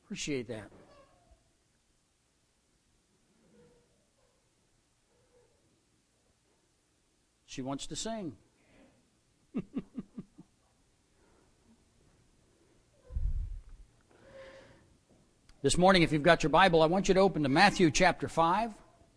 Appreciate that. She wants to sing. This morning, if you've got your Bible, I want you to open to Matthew chapter 5.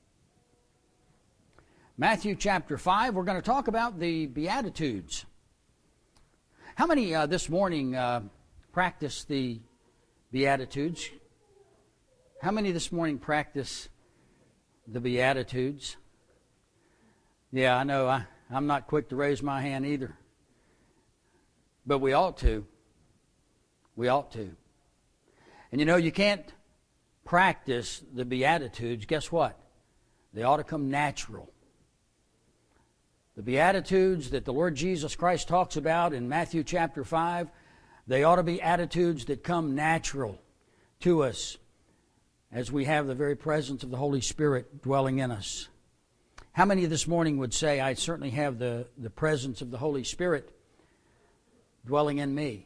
Matthew chapter 5, we're going to talk about the Beatitudes. How many this morning practice the Beatitudes? How many this morning practice the Beatitudes? Yeah, I know. I'm not quick to raise my hand either. But we ought to. We ought to. And you know, you can't practice the Beatitudes. Guess what? They ought to come natural. The Beatitudes that the Lord Jesus Christ talks about in Matthew chapter 5, they ought to be attitudes that come natural to us as we have the very presence of the Holy Spirit dwelling in us. How many this morning would say, I certainly have the presence of the Holy Spirit dwelling in me?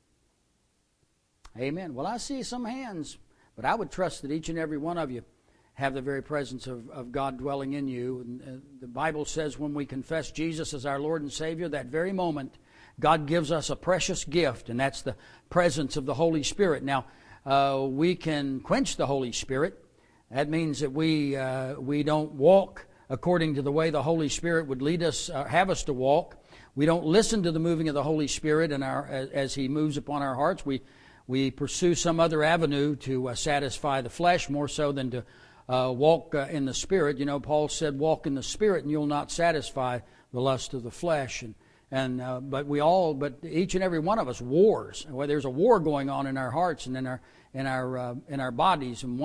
Amen. Well, I see some hands, but I would trust that each and every one of you have the very presence of God dwelling in you. And, the Bible says when we confess Jesus as our Lord and Savior, that very moment, God gives us a precious gift, and that's the presence of the Holy Spirit. Now, we can quench the Holy Spirit. That means that we don't walk according to the way the Holy Spirit would lead us, have us to walk. We don't listen to the moving of the Holy Spirit as He moves upon our hearts. We pursue some other avenue to satisfy the flesh more so than to walk in the Spirit. You know, Paul said, walk in the Spirit and you'll not satisfy the lust of the flesh. But each and every one of us wars. Well, there's a war going on in our hearts and in our bodies. And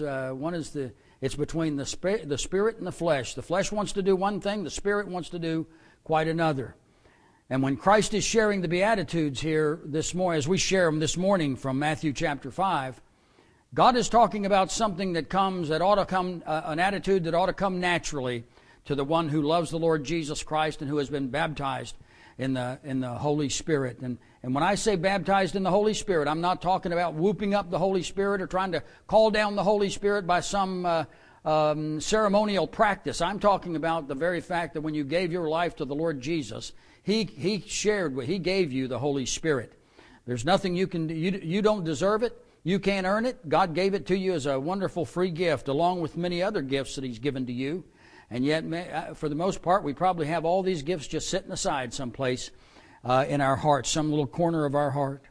it's between the spirit and the flesh. The flesh wants to do one thing, the Spirit wants to do quite another. And when Christ is sharing the Beatitudes here this morning, as we share them this morning from Matthew chapter 5, God is talking about something that ought to come, an attitude that ought to come naturally to the one who loves the Lord Jesus Christ and who has been baptized in the Holy Spirit. And when I say baptized in the Holy Spirit, I'm not talking about whooping up the Holy Spirit or trying to call down the Holy Spirit by some ceremonial practice. I'm talking about the very fact that when you gave your life to the Lord Jesus, He gave you the Holy Spirit. There's nothing you can do. You don't deserve it. You can't earn it. God gave it to you as a wonderful free gift, along with many other gifts that He's given to you. And yet, for the most part, we probably have all these gifts just sitting aside someplace in our heart, some little corner of our heart.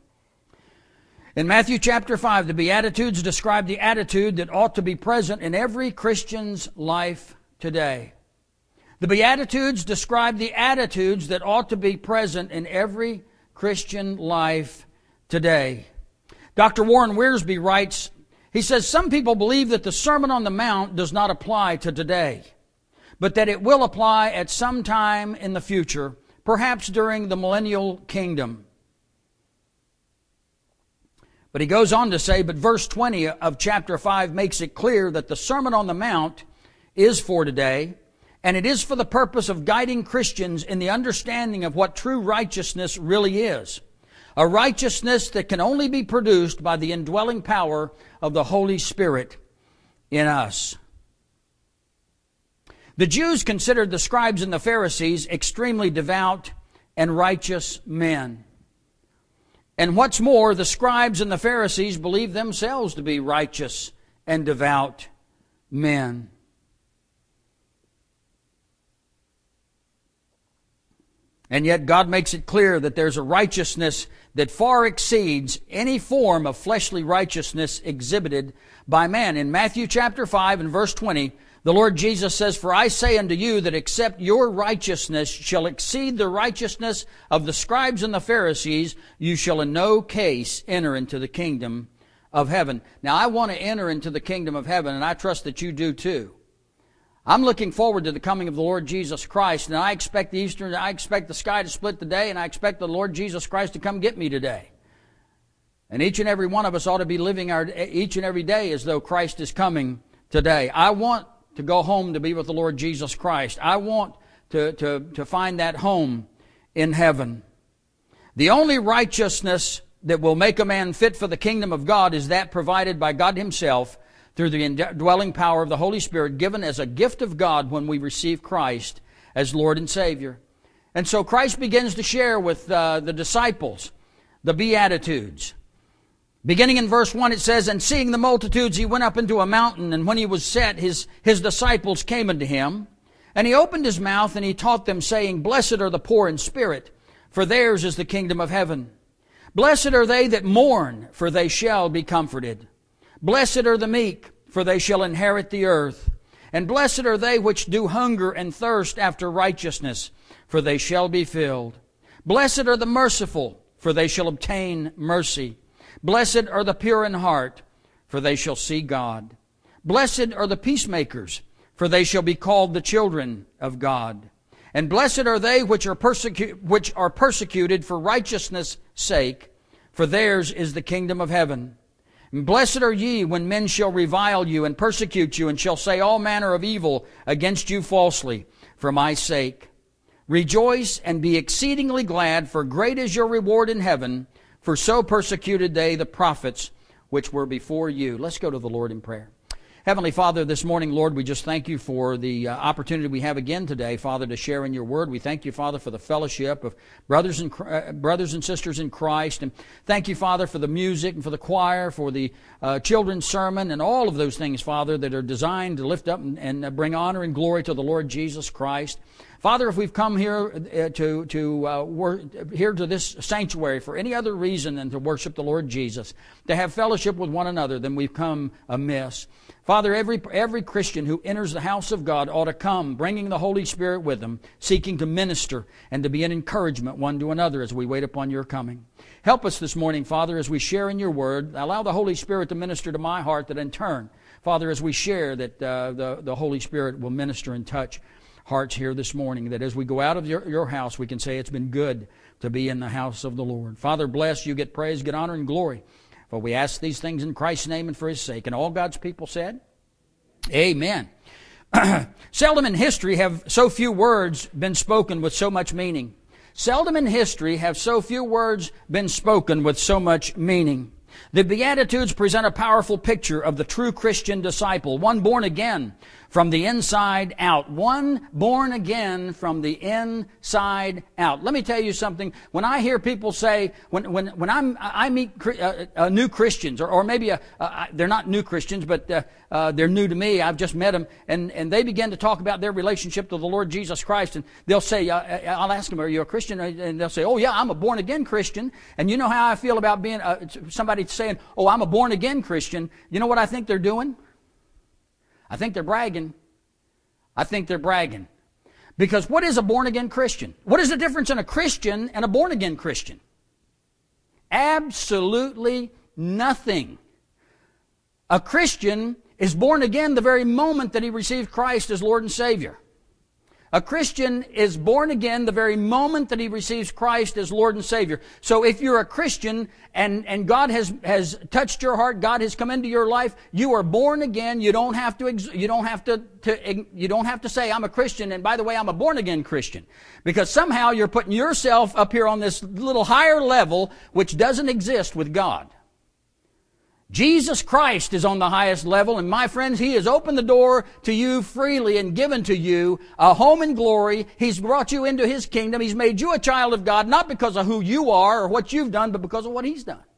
In Matthew chapter 5, the Beatitudes describe the attitude that ought to be present in every Christian's life today. The Beatitudes describe the attitudes that ought to be present in every Christian life today. Dr. Warren Wiersbe writes, he says, some people believe that the Sermon on the Mount does not apply to today, but that it will apply at some time in the future, perhaps during the millennial kingdom. But he goes on to say, but verse 20 of chapter 5 makes it clear that the Sermon on the Mount is for today, and it is for the purpose of guiding Christians in the understanding of what true righteousness really is. A righteousness that can only be produced by the indwelling power of the Holy Spirit in us. The Jews considered the scribes and the Pharisees extremely devout and righteous men. And what's more, the scribes and the Pharisees believed themselves to be righteous and devout men. And yet God makes it clear that there's a righteousness that far exceeds any form of fleshly righteousness exhibited by man. In Matthew chapter 5 and verse 20, the Lord Jesus says, for I say unto you that except your righteousness shall exceed the righteousness of the scribes and the Pharisees, you shall in no case enter into the kingdom of heaven. Now I want to enter into the kingdom of heaven, and I trust that you do too. I'm looking forward to the coming of the Lord Jesus Christ, and I expect the sky to split today, and I expect the Lord Jesus Christ to come get me today. And each and every one of us ought to be living each and every day as though Christ is coming today. I want to go home to be with the Lord Jesus Christ. I want to find that home in heaven. The only righteousness that will make a man fit for the kingdom of God is that provided by God Himself through the indwelling power of the Holy Spirit, given as a gift of God when we receive Christ as Lord and Savior. And so Christ begins to share with the disciples the Beatitudes. Beginning in verse 1, it says, "And seeing the multitudes, He went up into a mountain, and when He was set, His disciples came unto Him. And He opened His mouth, and He taught them, saying, Blessed are the poor in spirit, for theirs is the kingdom of heaven. Blessed are they that mourn, for they shall be comforted. Blessed are the meek, for they shall inherit the earth. And blessed are they which do hunger and thirst after righteousness, for they shall be filled. Blessed are the merciful, for they shall obtain mercy. Blessed are the pure in heart, for they shall see God. Blessed are the peacemakers, for they shall be called the children of God. And blessed are they which are persecuted for righteousness' sake, for theirs is the kingdom of heaven. And blessed are ye when men shall revile you and persecute you, and shall say all manner of evil against you falsely, for my sake. Rejoice and be exceedingly glad, for great is your reward in heaven, for so persecuted they the prophets which were before you." Let's go to the Lord in prayer. Heavenly Father, this morning, Lord, we just thank You for the opportunity we have again today, Father, to share in Your Word. We thank You, Father, for the fellowship of brothers and sisters in Christ. And thank You, Father, for the music and for the choir, for the children's sermon, and all of those things, Father, that are designed to lift up and bring honor and glory to the Lord Jesus Christ. Father, if we've come here here to this sanctuary for any other reason than to worship the Lord Jesus, to have fellowship with one another, then we've come amiss. Father, every Christian who enters the house of God ought to come, bringing the Holy Spirit with them, seeking to minister and to be an encouragement one to another as we wait upon Your coming. Help us this morning, Father, as we share in Your Word. Allow the Holy Spirit to minister to my heart, that in turn, Father, as we share, that the Holy Spirit will minister and touch hearts here this morning, that as we go out of your house, we can say it's been good to be in the house of the Lord. Father, bless You, get praise, get honor and glory. For we ask these things in Christ's name and for His sake. And all God's people said, Amen. Seldom in history have so few words been spoken with so much meaning. Seldom in history have so few words been spoken with so much meaning. The Beatitudes present a powerful picture of the true Christian disciple, one born again from the inside out. One born again from the inside out. Let me tell you something. When I hear people say, when I meet new Christians, or maybe they're not new Christians, but they're new to me. I've just met them, and they begin to talk about their relationship to the Lord Jesus Christ, and they'll say, I'll ask them, "Are you a Christian?" And they'll say, "Oh yeah, I'm a born again Christian." And you know how I feel about being somebody saying, "Oh, I'm a born again Christian." You know what I think they're doing? I think they're bragging. I think they're bragging. Because what is a born-again Christian? What is the difference in a Christian and a born-again Christian? Absolutely nothing. A Christian is born again the very moment that he received Christ as Lord and Savior. A Christian is born again the very moment that he receives Christ as Lord and Savior. So if you're a Christian and God has touched your heart, God has come into your life, you are born again. You don't have to say, "I'm a Christian, and by the way, I'm a born again Christian," because somehow you're putting yourself up here on this little higher level which doesn't exist with God. Jesus Christ is on the highest level, and my friends, He has opened the door to you freely and given to you a home in glory. He's brought you into His kingdom. He's made you a child of God, not because of who you are or what you've done, but because of what He's done.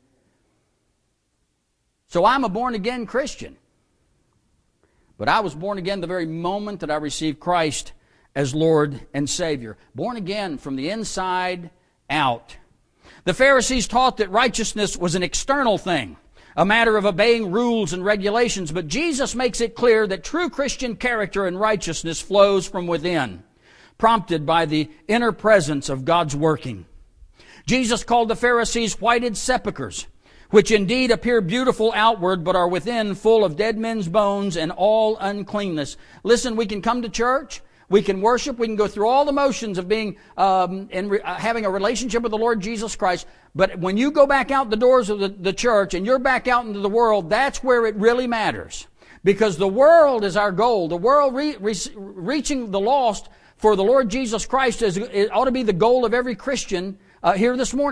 So I'm a born-again Christian. But I was born again the very moment that I received Christ as Lord and Savior. Born again from the inside out. The Pharisees taught that righteousness was an external thing, a matter of obeying rules and regulations, but Jesus makes it clear that true Christian character and righteousness flows from within, prompted by the inner presence of God's working. Jesus called the Pharisees whited sepulchres, which indeed appear beautiful outward, but are within full of dead men's bones and all uncleanness. Listen, we can come to church, we can worship, we can go through all the motions of being having a relationship with the Lord Jesus Christ. But when you go back out the doors of the church and you're back out into the world, that's where it really matters. Because the world is our goal. The world reaching the lost for the Lord Jesus Christ ought to be the goal of every Christian here this morning.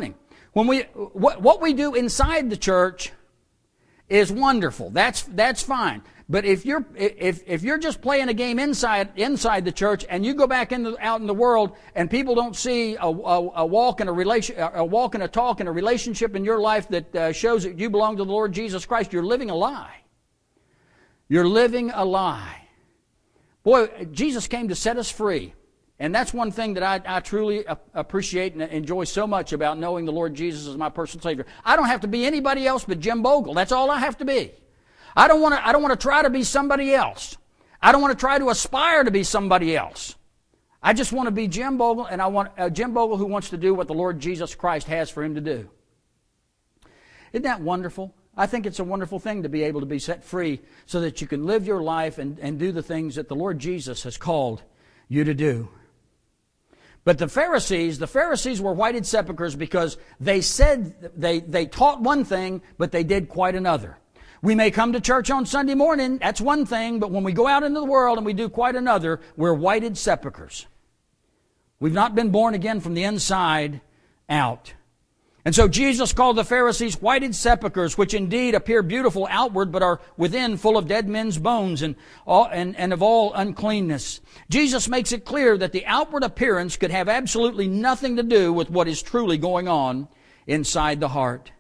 What we do inside the church is wonderful. That's fine. But if you're just playing a game inside the church, and you go back out in the world, and people don't see a walk and a talk and a relationship in your life that shows that you belong to the Lord Jesus Christ, you're living a lie. You're living a lie. Boy, Jesus came to set us free. And that's one thing that I truly appreciate and enjoy so much about knowing the Lord Jesus as my personal Savior. I don't have to be anybody else but Jim Bogle. That's all I have to be. I don't want to try to be somebody else. I don't want to try to aspire to be somebody else. I just want to be Jim Bogle, and I want Jim Bogle who wants to do what the Lord Jesus Christ has for him to do. Isn't that wonderful? I think it's a wonderful thing to be able to be set free so that you can live your life and do the things that the Lord Jesus has called you to do. But the Pharisees were whited sepulchres because they said they taught one thing, but they did quite another. We may come to church on Sunday morning, that's one thing, but when we go out into the world and we do quite another, we're whited sepulchres. We've not been born again from the inside out. And so Jesus called the Pharisees whited sepulchres, which indeed appear beautiful outward, but are within full of dead men's bones and of all uncleanness. Jesus makes it clear that the outward appearance could have absolutely nothing to do with what is truly going on inside the heart.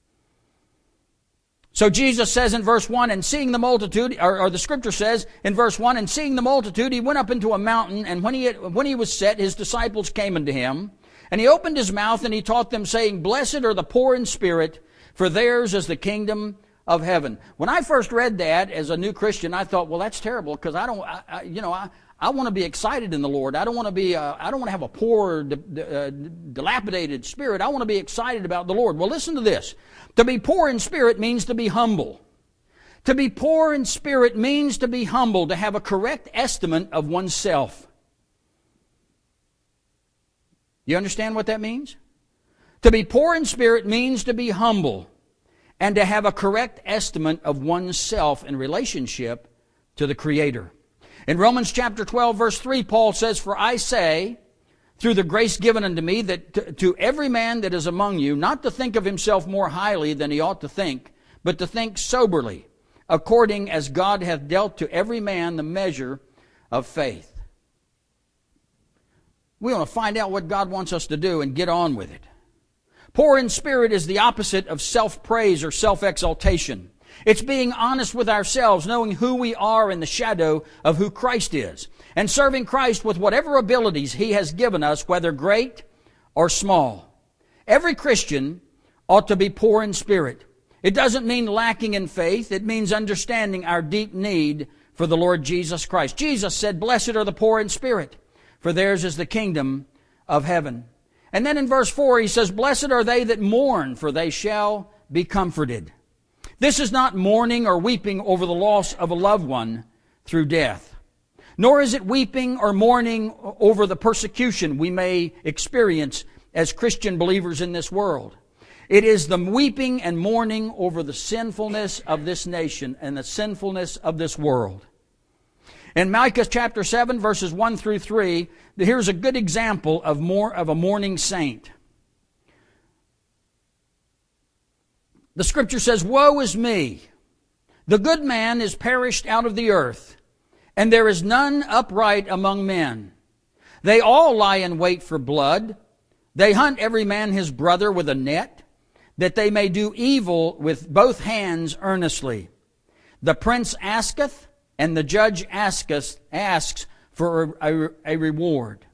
So Jesus says in verse 1, and seeing the multitude, or the scripture says in verse 1, and seeing the multitude, he went up into a mountain, and when he was set, his disciples came unto him. And he opened his mouth and he taught them, saying, Blessed are the poor in spirit, for theirs is the kingdom of heaven. When I first read that as a new Christian, I thought, well, that's terrible, because I want to be excited in the Lord. I don't want to have a poor, dilapidated spirit. I want to be excited about the Lord. Well, listen to this. To be poor in spirit means to be humble. To be poor in spirit means to be humble, to have a correct estimate of oneself. You understand what that means? To be poor in spirit means to be humble and to have a correct estimate of oneself in relationship to the Creator. In Romans chapter 12, verse 3, Paul says, For I say, through the grace given unto me, that to every man that is among you, not to think of himself more highly than he ought to think, but to think soberly, according as God hath dealt to every man the measure of faith. We want to find out what God wants us to do and get on with it. Poor in spirit is the opposite of self-praise or self-exaltation. It's being honest with ourselves, knowing who we are in the shadow of who Christ is, and serving Christ with whatever abilities He has given us, whether great or small. Every Christian ought to be poor in spirit. It doesn't mean lacking in faith. It means understanding our deep need for the Lord Jesus Christ. Jesus said, Blessed are the poor in spirit, for theirs is the kingdom of heaven. And then in verse 4 he says, Blessed are they that mourn, for they shall be comforted. This is not mourning or weeping over the loss of a loved one through death. Nor is it weeping or mourning over the persecution we may experience as Christian believers in this world. It is the weeping and mourning over the sinfulness of this nation and the sinfulness of this world. In Micah chapter 7, verses 1 through 3, here's a good example of a mourning saint. The scripture says, Woe is me! The good man is perished out of the earth, and there is none upright among men. They all lie in wait for blood. They hunt every man his brother with a net, that they may do evil with both hands earnestly. The prince asketh, and the judge asks for a reward.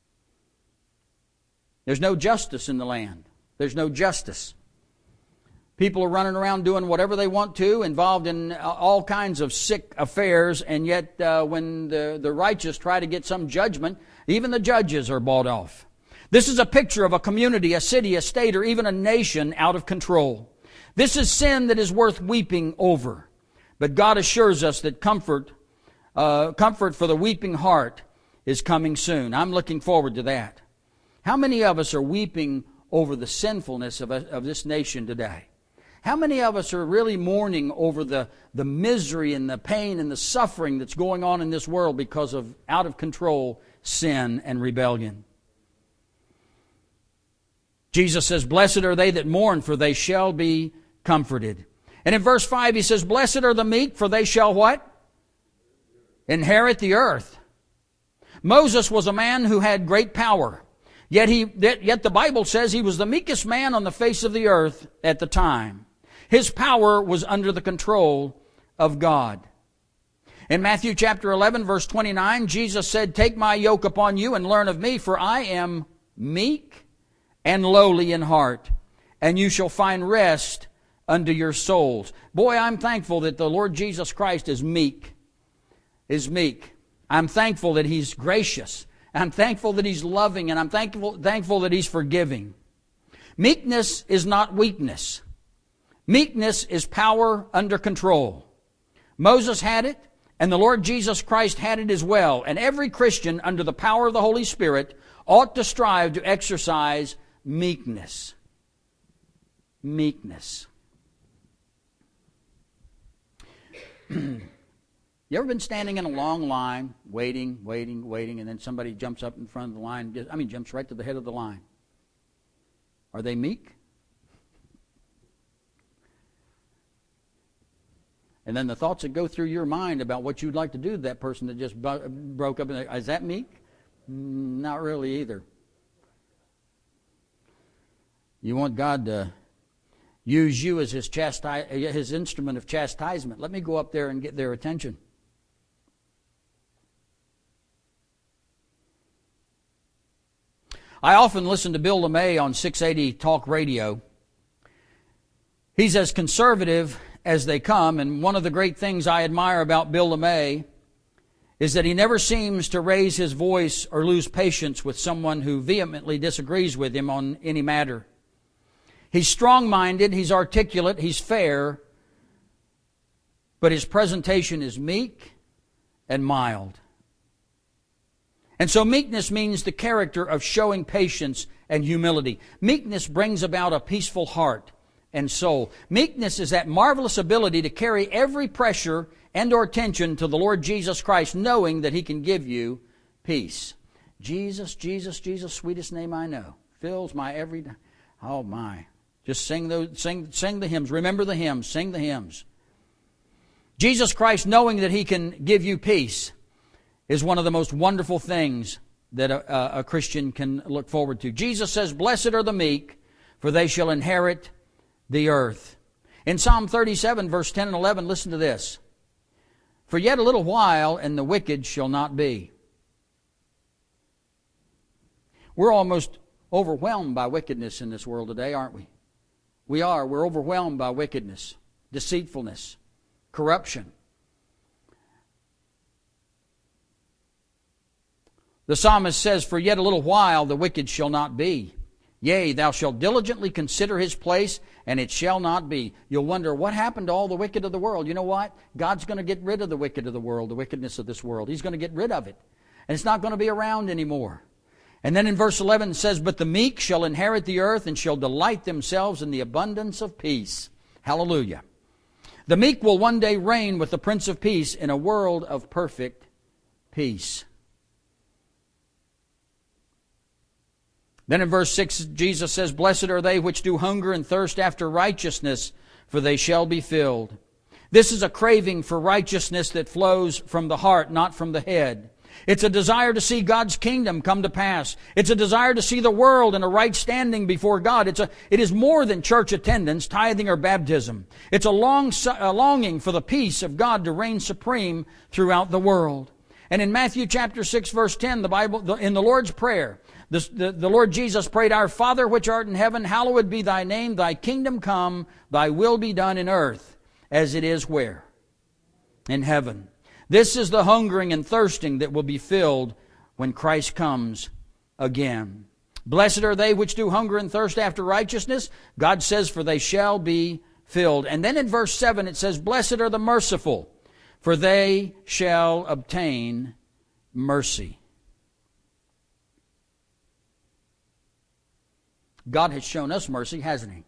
There's no justice in the land. There's no justice. People are running around doing whatever they want to, involved in all kinds of sick affairs, and yet when the righteous try to get some judgment, even the judges are bought off. This is a picture of a community, a city, a state, or even a nation out of control. This is sin that is worth weeping over. But God assures us that comfort for the weeping heart is coming soon. I'm looking forward to that. How many of us are weeping over the sinfulness of this nation today? How many of us are really mourning over the misery and the pain and the suffering that's going on in this world because of out of control sin and rebellion? Jesus says, blessed are they that mourn, for they shall be comforted. And in verse 5 he says, blessed are the meek, for they shall what? Inherit the earth. Moses was a man who had great power. Yet the Bible says he was the meekest man on the face of the earth at the time. His power was under the control of God. In Matthew chapter 11, verse 29, Jesus said, take my yoke upon you and learn of me, for I am meek and lowly in heart, and you shall find rest unto your souls. Boy, I'm thankful that the Lord Jesus Christ is meek. I'm thankful that He's gracious. I'm thankful that He's loving, and I'm thankful that He's forgiving. Meekness is not weakness. Meekness is power under control. Moses had it, and the Lord Jesus Christ had it as well. And every Christian under the power of the Holy Spirit ought to strive to exercise meekness. Meekness. You ever been standing in a long line, waiting, and then somebody jumps up in front of the line, jumps right to the head of the line? Are they meek? And then the thoughts that go through your mind about what you'd like to do to that person that just broke up, is that meek? Not really either. You want God to use you as His instrument of chastisement. Let me go up there and get their attention. I often listen to Bill LeMay on 680 Talk Radio. He's as conservative as they come, and one of the great things I admire about Bill LeMay is that he never seems to raise his voice or lose patience with someone who vehemently disagrees with him on any matter. He's strong-minded, he's articulate, he's fair, but his presentation is meek and mild. And so meekness means the character of showing patience and humility. Meekness brings about a peaceful heart and soul. Meekness is that marvelous ability to carry every pressure and or tension to the Lord Jesus Christ, knowing that He can give you peace. Jesus, Jesus, Jesus, sweetest name I know, fills my every day. Oh my. Just sing the hymns. Remember the hymns. Sing the hymns. Jesus Christ, knowing that He can give you peace, is one of the most wonderful things that a Christian can look forward to. Jesus says, blessed are the meek, for they shall inherit the earth. In Psalm 37, verse 10 and 11, listen to this. For yet a little while, and the wicked shall not be. We're almost overwhelmed by wickedness in this world today, aren't we? We are. We're overwhelmed by wickedness, deceitfulness, corruption. The psalmist says, for yet a little while the wicked shall not be. Yea, thou shalt diligently consider his place, and it shall not be. You'll wonder, what happened to all the wicked of the world? You know what? God's going to get rid of the wicked of the world, the wickedness of this world. He's going to get rid of it. And it's not going to be around anymore. And then in verse 11 it says, but the meek shall inherit the earth and shall delight themselves in the abundance of peace. Hallelujah. The meek will one day reign with the Prince of Peace in a world of perfect peace. Then in verse 6, Jesus says, blessed are they which do hunger and thirst after righteousness, for they shall be filled. This is a craving for righteousness that flows from the heart, not from the head. It's a desire to see God's kingdom come to pass. It's a desire to see the world in a right standing before God. It is more than church attendance, tithing, or baptism. It's a longing for the peace of God to reign supreme throughout the world. And in Matthew chapter 6, verse 10, the Bible, in the Lord's Prayer, the Lord Jesus prayed, Our Father which art in heaven, hallowed be thy name, thy kingdom come, thy will be done in earth, as it is where? In heaven. This is the hungering and thirsting that will be filled when Christ comes again. Blessed are they which do hunger and thirst after righteousness. God says, for they shall be filled. And then in verse 7 it says, blessed are the merciful, for they shall obtain mercy. God has shown us mercy, hasn't He?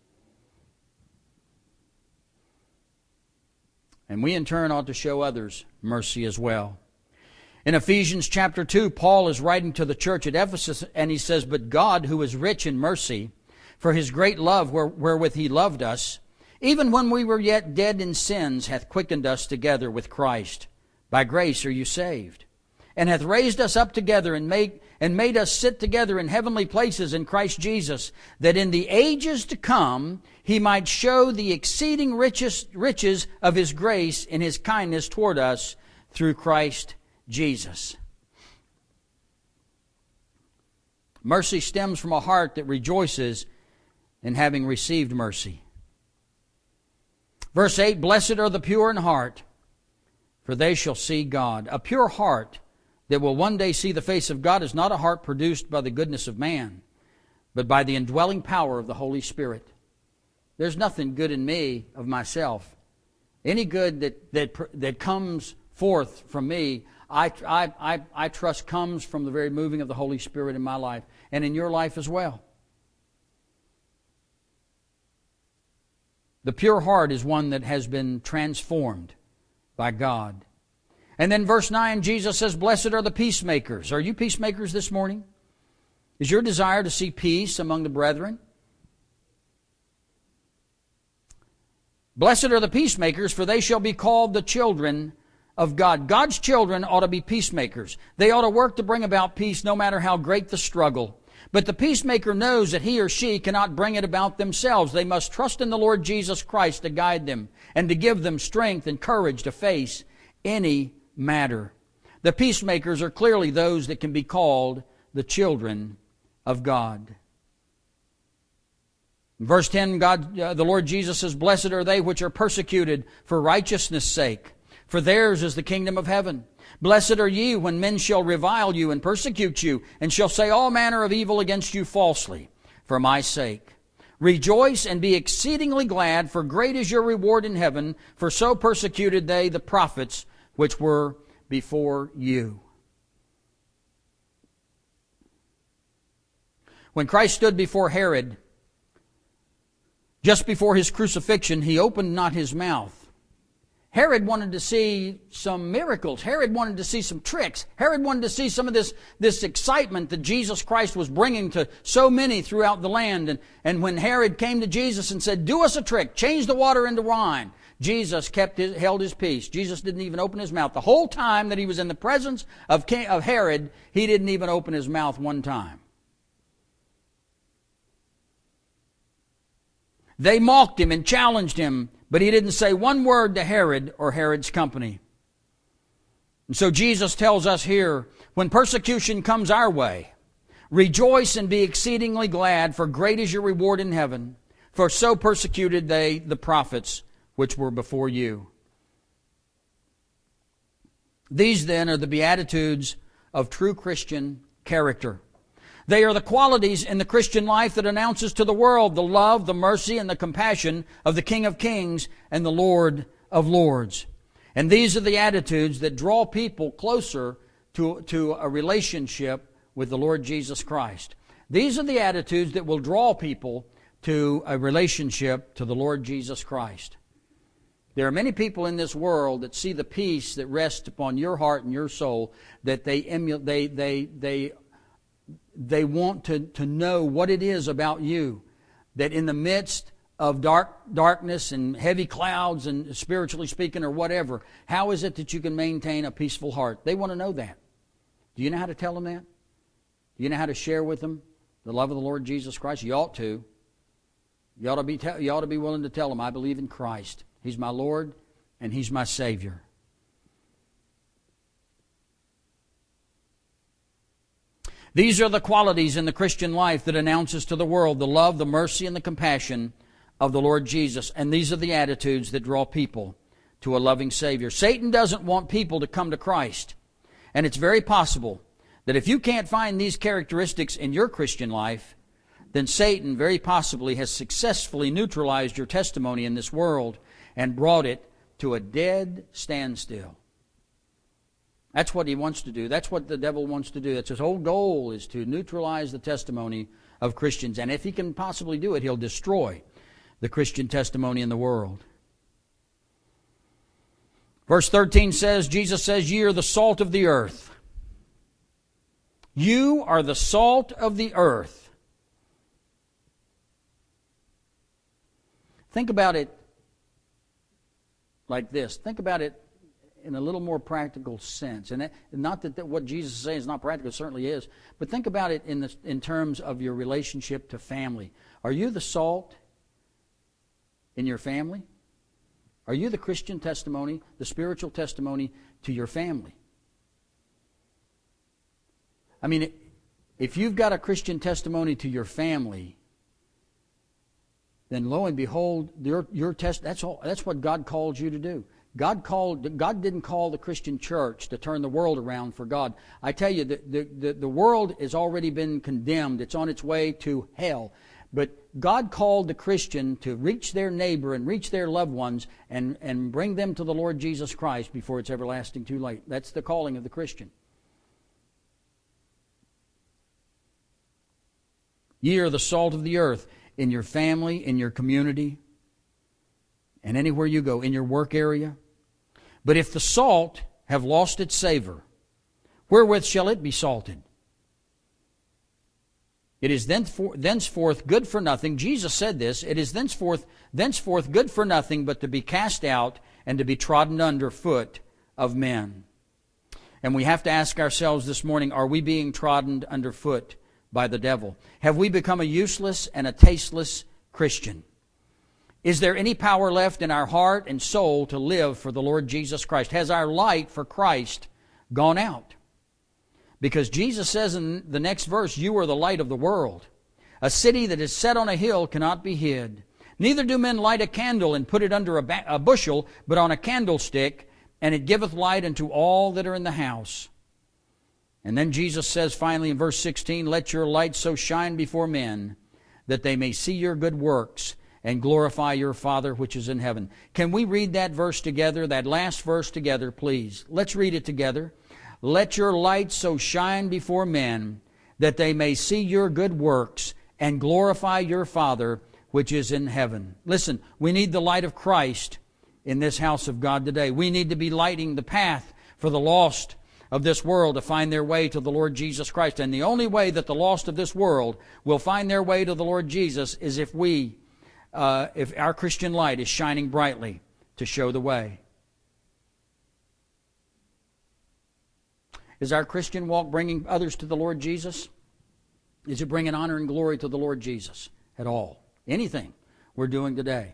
And we in turn ought to show others mercy as well. In Ephesians chapter 2, Paul is writing to the church at Ephesus, and he says, but God, who is rich in mercy, For his great love wherewith he loved us, even when we were yet dead in sins, hath quickened us together with Christ. By grace are you saved, and hath raised us up together and made us sit together in heavenly places in Christ Jesus, that in the ages to come he might show the exceeding riches of his grace in his kindness toward us through Christ Jesus. Mercy stems from a heart that rejoices in having received mercy. Verse 8, blessed are the pure in heart, for they shall see God. A pure heart that will one day see the face of God is not a heart produced by the goodness of man, but by the indwelling power of the Holy Spirit. There's nothing good in me of myself. Any good that comes forth from me, I trust comes from the very moving of the Holy Spirit in my life and in your life as well. The pure heart is one that has been transformed by God. And then verse 9, Jesus says, blessed are the peacemakers. Are you peacemakers this morning? Is your desire to see peace among the brethren? Blessed are the peacemakers, for they shall be called the children of God. God's children ought to be peacemakers. They ought to work to bring about peace no matter how great the struggle. But the peacemaker knows that he or she cannot bring it about themselves. They must trust in the Lord Jesus Christ to guide them and to give them strength and courage to face any matter. The peacemakers are clearly those that can be called the children of God. In verse 10, the Lord Jesus says, blessed are they which are persecuted for righteousness' sake, for theirs is the kingdom of heaven. Blessed are ye when men shall revile you and persecute you, and shall say all manner of evil against you falsely, for my sake. Rejoice and be exceedingly glad, for great is your reward in heaven, for so persecuted they the prophets which were before you. When Christ stood before Herod, just before his crucifixion, he opened not his mouth. Herod wanted to see some miracles. Herod wanted to see some tricks. Herod wanted to see some of this excitement that Jesus Christ was bringing to so many throughout the land. And when Herod came to Jesus and said, do us a trick, change the water into wine, Jesus held his peace. Jesus didn't even open his mouth. The whole time that he was in the presence of Herod, he didn't even open his mouth one time. They mocked him and challenged him, but he didn't say one word to Herod or Herod's company. And so Jesus tells us here, when persecution comes our way, rejoice and be exceedingly glad, for great is your reward in heaven. For so persecuted they the prophets which were before you. These then are the beatitudes of true Christian character. They are the qualities in the Christian life that announces to the world the love, the mercy, and the compassion of the King of Kings and the Lord of Lords. And these are the attitudes that draw people closer to a relationship with the Lord Jesus Christ. These are the attitudes that will draw people to a relationship to the Lord Jesus Christ. There are many people in this world that see the peace that rests upon your heart and your soul, that they want to know what it is about you, that in the midst of darkness and heavy clouds and spiritually speaking or whatever, how is it that you can maintain a peaceful heart? They want to know that. Do you know how to tell them that? Do you know how to share with them the love of the Lord Jesus Christ? You ought to. You ought to be willing to tell them, I believe in Christ. He's my Lord and He's my Savior. These are the qualities in the Christian life that announces to the world the love, the mercy, and the compassion of the Lord Jesus. And these are the attitudes that draw people to a loving Savior. Satan doesn't want people to come to Christ. And it's very possible that if you can't find these characteristics in your Christian life, then Satan very possibly has successfully neutralized your testimony in this world and brought it to a dead standstill. That's what he wants to do. That's what the devil wants to do. That's his whole goal, is to neutralize the testimony of Christians. And if he can possibly do it, he'll destroy the Christian testimony in the world. Verse 13 says, Jesus says, ye are the salt of the earth. You are the salt of the earth. Think about it like this. Think about it in a little more practical sense. And not that what Jesus is saying is not practical, it certainly is. But think about it in terms of your relationship to family. Are you the salt in your family? Are you the Christian testimony, the spiritual testimony to your family? I mean, if you've got a Christian testimony to your family, then lo and behold, your test. That's all. That's what God called you to do. God didn't call the Christian church to turn the world around for God. I tell you, the world has already been condemned. It's on its way to hell. But God called the Christian to reach their neighbor and reach their loved ones and bring them to the Lord Jesus Christ before it's everlasting too late. That's the calling of the Christian. Ye are the salt of the earth, in your family, in your community, and anywhere you go, in your work area. But if the salt have lost its savor, wherewith shall it be salted? It is thenceforth good for nothing. Jesus said this. It is thenceforth good for nothing but to be cast out and to be trodden under foot of men. And we have to ask ourselves this morning, are we being trodden underfoot by the devil? Have we become a useless and a tasteless Christian? Is there any power left in our heart and soul to live for the Lord Jesus Christ? Has our light for Christ gone out? Because Jesus says in the next verse, you are the light of the world. A city that is set on a hill cannot be hid. Neither do men light a candle and put it under a bushel, but on a candlestick, and it giveth light unto all that are in the house. And then Jesus says finally in verse 16, let your light so shine before men that they may see your good works and glorify your Father which is in heaven. Can we read that verse together, that last verse together, please? Let's read it together. Let your light so shine before men that they may see your good works and glorify your Father which is in heaven. Listen, we need the light of Christ in this house of God today. We need to be lighting the path for the lost of this world to find their way to the Lord Jesus Christ. And the only way that the lost of this world will find their way to the Lord Jesus is if our Christian light is shining brightly to show the way. Is our Christian walk bringing others to the Lord Jesus? Is it bringing honor and glory to the Lord Jesus at all? Anything we're doing today.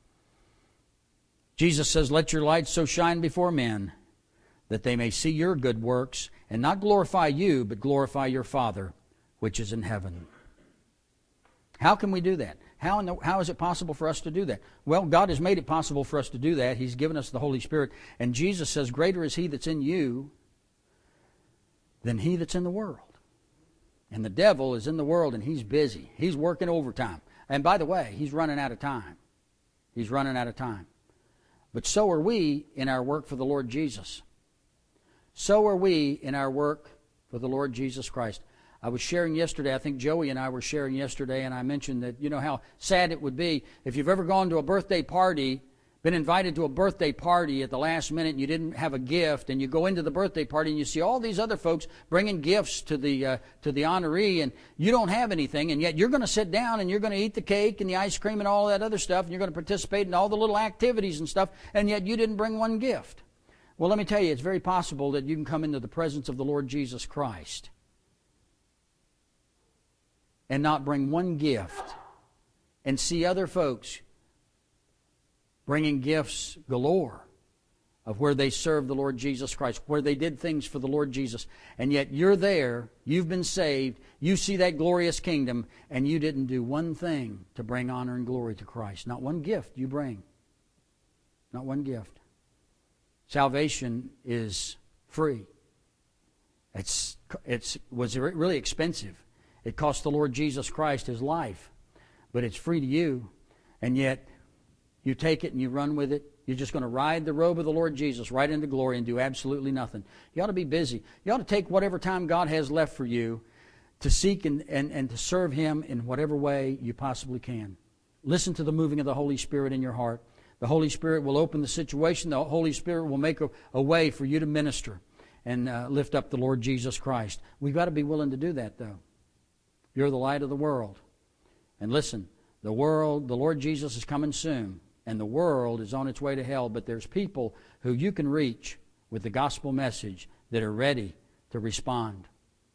Jesus says, let your light so shine before men that they may see your good works and not glorify you, but glorify your Father which is in heaven. How can we do that? How is it possible for us to do that? Well, God has made it possible for us to do that. He's given us the Holy Spirit. And Jesus says, greater is He that's in you than he that's in the world. And the devil is in the world and he's busy. He's working overtime. And by the way, he's running out of time. He's running out of time. But so are we in our work for the Lord Jesus. So are we in our work for the Lord Jesus Christ. I was sharing yesterday, I think Joey and I were sharing yesterday, and I mentioned that, you know, how sad it would be if you've ever gone to a birthday party, been invited to a birthday party at the last minute and you didn't have a gift, and you go into the birthday party and you see all these other folks bringing gifts to the honoree, and you don't have anything, and yet you're going to sit down and you're going to eat the cake and the ice cream and all that other stuff, and you're going to participate in all the little activities and stuff, and yet you didn't bring one gift. Well, let me tell you, it's very possible that you can come into the presence of the Lord Jesus Christ and not bring one gift and see other folks bringing gifts galore of where they served the Lord Jesus Christ, where they did things for the Lord Jesus. And yet you're there, you've been saved, you see that glorious kingdom, and you didn't do one thing to bring honor and glory to Christ. Not one gift you bring. Not one gift. Salvation is free. It was really expensive. It cost the Lord Jesus Christ His life. But it's free to you, and yet you take it and you run with it. You're just going to ride the robe of the Lord Jesus right into glory and do absolutely nothing. You ought to be busy. You ought to take whatever time God has left for you to seek and to serve Him in whatever way you possibly can. Listen to the moving of the Holy Spirit in your heart. The Holy Spirit will open the situation. The Holy Spirit will make a way for you to minister and lift up the Lord Jesus Christ. We've got to be willing to do that, though. You're the light of the world. And listen, The Lord Jesus is coming soon, and the world is on its way to hell, but there's people who you can reach with the gospel message that are ready to respond.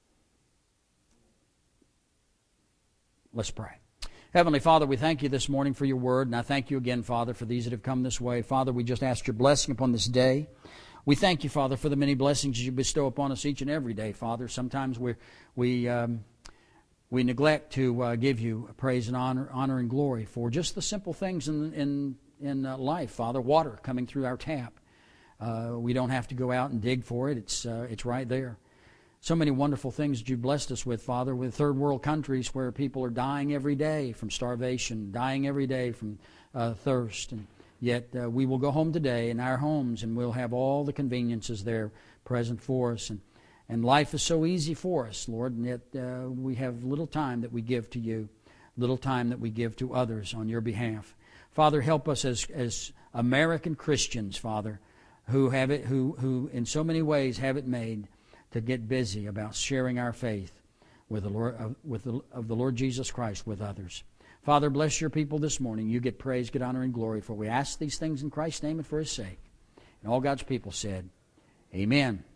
Let's pray. Heavenly Father, we thank you this morning for your word, and I thank you again, Father, for these that have come this way. Father, we just ask your blessing upon this day. We thank you, Father, for the many blessings you bestow upon us each and every day, Father. Sometimes we neglect to give you praise and honor and glory for just the simple things in life, Father. Water coming through our tap. We don't have to go out and dig for it. It's right there. So many wonderful things that you blessed us with, Father, with third world countries where people are dying every day from starvation, dying every day from thirst. And yet we will go home today in our homes and we'll have all the conveniences there present for us. And life is so easy for us, Lord, and yet we have little time that we give to you, little time that we give to others on your behalf. Father, help us as American Christians, Father, who in so many ways have it made to get busy about sharing our faith with the Lord Jesus Christ with others. Father, bless your people this morning. You get praise, get honor, and glory, for we ask these things in Christ's name and for his sake. And all God's people said, Amen.